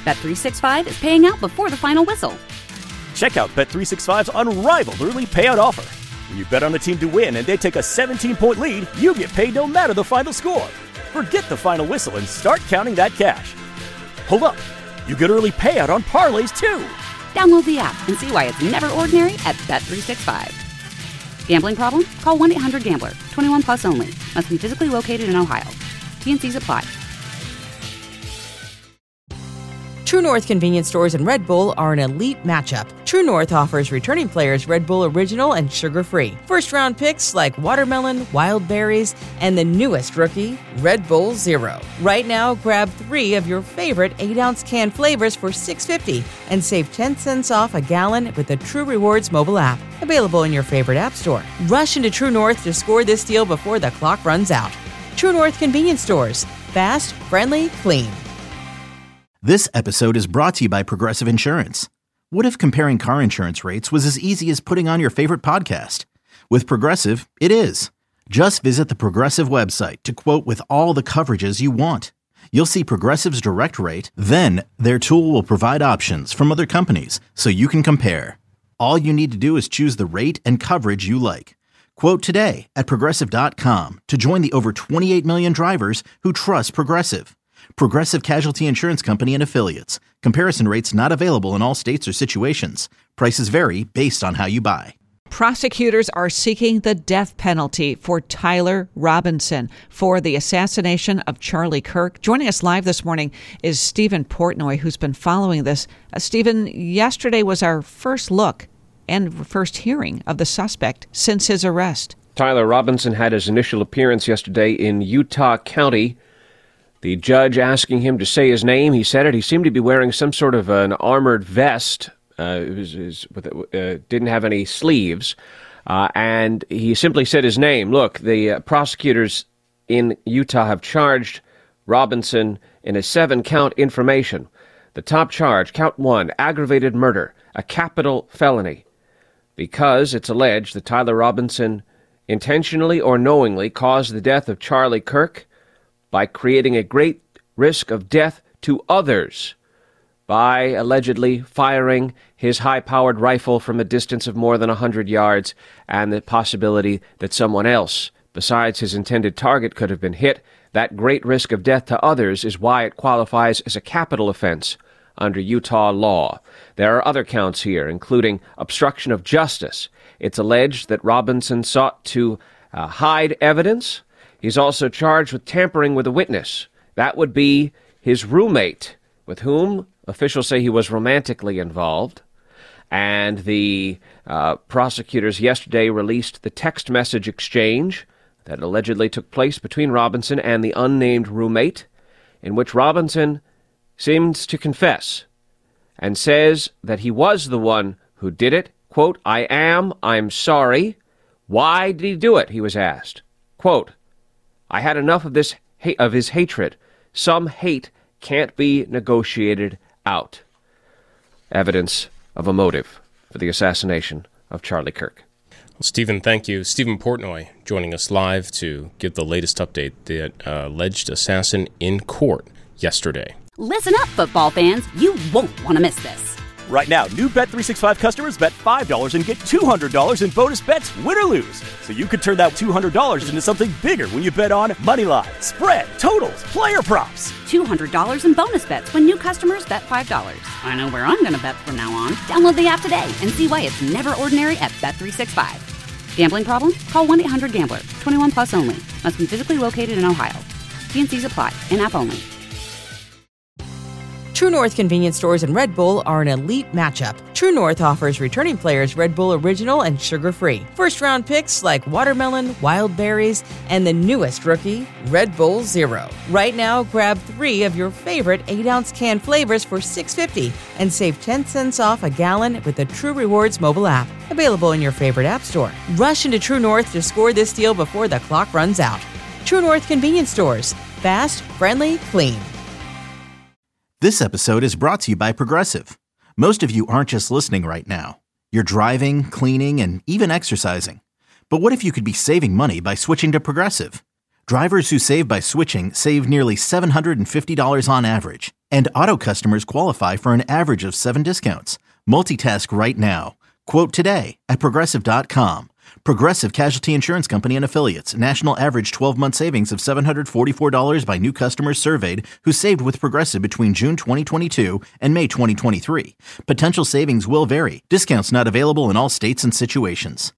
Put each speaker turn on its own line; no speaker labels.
Bet365 is paying out before the final whistle.
Check out Bet365's unrivaled early payout offer. When you bet on a team to win and they take a 17-point lead, you get paid no matter the final score. Forget the final whistle and start counting that cash. Hold up. You get early payout on parlays, too.
Download the app and see why it's never ordinary at Bet365. Gambling problem? Call 1-800-GAMBLER. 21 plus only. Must be physically located in Ohio. T&Cs apply.
True North convenience stores and Red Bull are an elite matchup. True North offers returning players Red Bull Original and sugar-free. First-round picks like watermelon, wild berries, and the newest rookie, Red Bull Zero. Right now, grab 3 of your favorite 8-ounce can flavors for $6.50 and save 10 cents off a gallon with the True Rewards mobile app. Available in your favorite app store. Rush into True North to score this deal before the clock runs out. True North convenience stores. Fast, friendly, clean.
This episode is brought to you by Progressive Insurance. What if comparing car insurance rates was as easy as putting on your favorite podcast? With Progressive, it is. Just visit the Progressive website to quote with all the coverages you want. You'll see Progressive's direct rate, then their tool will provide options from other companies so you can compare. All you need to do is choose the rate and coverage you like. Quote today at Progressive.com to join the over 28 million drivers who trust Progressive. Progressive Casualty Insurance Company and Affiliates. Comparison rates not available in all states or situations. Prices vary based on how you buy.
Prosecutors are seeking the death penalty for Tyler Robinson for the assassination of Charlie Kirk. Joining us live this morning is Stephen Portnoy, who's been following this. Stephen, yesterday was our first look and first hearing of the suspect since his arrest.
Tyler Robinson had his initial appearance yesterday in Utah County. The judge asking him to say his name, he said it. He seemed to be wearing some sort of an armored vest. Didn't have any sleeves. And he simply said his name. Look, the prosecutors in Utah have charged Robinson in a 7-count information. The top charge, count 1, aggravated murder, a capital felony, because it's alleged that Tyler Robinson intentionally or knowingly caused the death of Charlie Kirk by creating a great risk of death to others by allegedly firing his high-powered rifle from a distance of more than 100 yards, and the possibility that someone else besides his intended target could have been hit. That great risk of death to others is why it qualifies as a capital offense under Utah law. There are other counts here, including obstruction of justice. It's alleged that Robinson sought to hide evidence. He's also charged with tampering with a witness. That would be his roommate, with whom officials say he was romantically involved. And the prosecutors yesterday released the text message exchange that allegedly took place between Robinson and the unnamed roommate, in which Robinson seems to confess and says that he was the one who did it. Quote, I'm sorry. Why did he do it? He was asked. Quote, I had enough of his hatred. Some hate can't be negotiated out. Evidence of a motive for the assassination of Charlie Kirk.
Well, Stephen, thank you. Stephen Portnoy joining us live to give the latest update. The alleged assassin in court yesterday.
Listen up, football fans. You won't want to miss this.
Right now, new Bet365 customers bet $5 and get $200 in bonus bets, win or lose. So you could turn that $200 into something bigger when you bet on moneyline, spread, totals, player props.
$200 in bonus bets when new customers bet $5. I know where I'm going to bet from now on. Download the app today and see why it's never ordinary at Bet365. Gambling problem? Call 1-800-GAMBLER. 21 plus only. Must be physically located in Ohio. T&Cs apply. In-app only.
True North convenience stores and Red Bull are an elite matchup. True North offers returning players Red Bull Original and sugar-free. First-round picks like watermelon, wild berries, and the newest rookie, Red Bull Zero. Right now, grab 3 of your favorite 8-ounce can flavors for $6.50 and save 10 cents off a gallon with the True Rewards mobile app. Available in your favorite app store. Rush into True North to score this deal before the clock runs out. True North convenience stores. Fast, friendly, clean.
This episode is brought to you by Progressive. Most of you aren't just listening right now. You're driving, cleaning, and even exercising. But what if you could be saving money by switching to Progressive? Drivers who save by switching save nearly $750 on average. And Auto customers qualify for an average of 7 discounts. Multitask right now. Quote today at Progressive.com. Progressive Casualty Insurance Company and Affiliates. National average 12-month savings of $744 by new customers surveyed who saved with Progressive between June 2022 and May 2023. Potential savings will vary. Discounts not available in all states and situations.